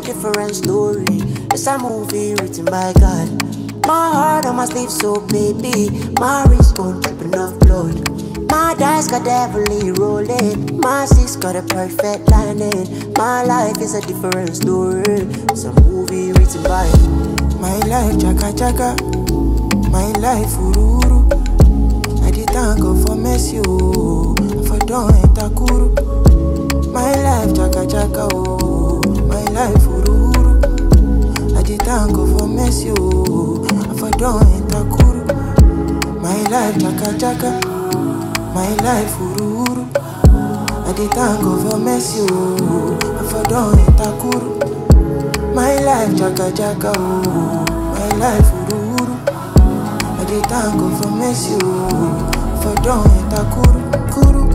different story. It's a movie written by God. My heart on my sleeve, so baby. My wrist bone dripping off blood. My dice got heavily rolling. My six got a perfect landing. My life is a different story. It's a movie written by my life, chaka chaka. My life, ururu. I did thank God for mercy, oh. For don't enter kuru. My life, chaka chaka, oh. My life, ururu. I did thank God for mercy, oh. For don't enter kuru. My life, chaka chaka. My life, ururu. I did thank God for mercy, oh. For don't enter kuru. My life, chaka chaka, oh. My life, ururu. I did thank God for mercy, oh. For don't enter kuru.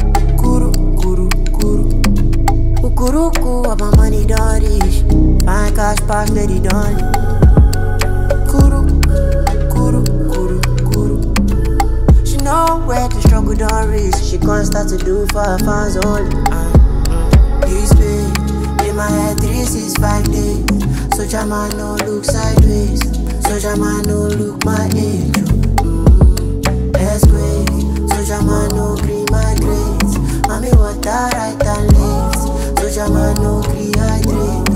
Kukuruku, my money don't reach. Fine cash pass, lady don't leave. She know where the struggle don't reach. She can't start to do for her fans only. This pain in my head 365 days. Soldier man no look sideways. Soldier man no look my age. Earthquake. Soldier man no green my grades. Mommy water right and left. Soldier man no rehydrate.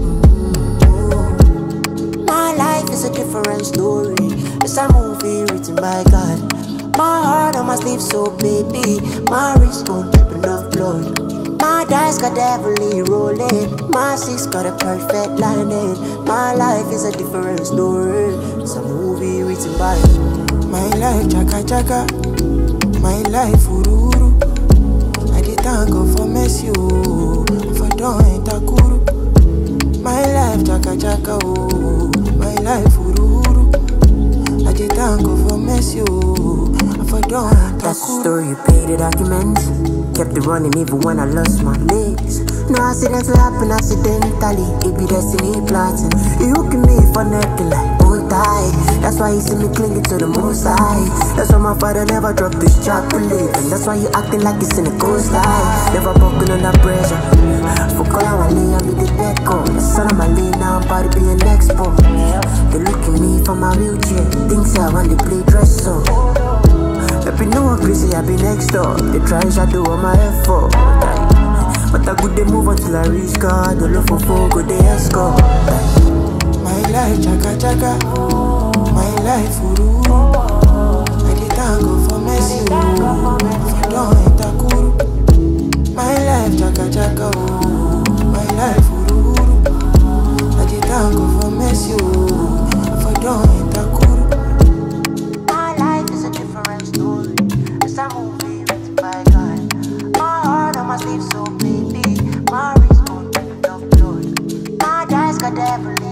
My life is a different story. It's a movie written by God. My heart on my sleeve, so baby. My wrist bone dripping off blood. My dice got heavily rolling. My six got a perfect landing. My life is a different story. It's a movie written by my life, chaka chaka. My life, ururu. I did thank God for mercy, oh. For don't enter kuru. My life, chaka chaka, oh. My life, ururu. I did thank God for mercy, oh. For don't enter kuru. That's the story, you pay the documents. Kept it running even when I lost my legs. No accidents will happen accidentally. It be destiny plotting. You hooking me for nothing like old tie. That's why you see me clinging to the most high. That's why my father never dropped this chocolate. And that's why you acting like it's in the coastline. Never broken under pressure. For calling my lane, I be the deco. The son of my lane, now I'm about to be an expo. They look at me from my wheelchair. Things I when they play dress up. Let me know I'm crazy, I be next door. They try to do all my effort. But I good they move until I reach God. The love for four good they escort. My life, chaka chaka. My life, ururu. I did thank God for mercy, oh. For don't enter kuru. My life, chaka chaka, oh. My life, ururu. I did thank God for mercy, oh. For don't enter kuru. My life is a different story. It's a movie written by God. My heart on my sleeve, so baby. My wrist bone dripping off blood. My dice got heavily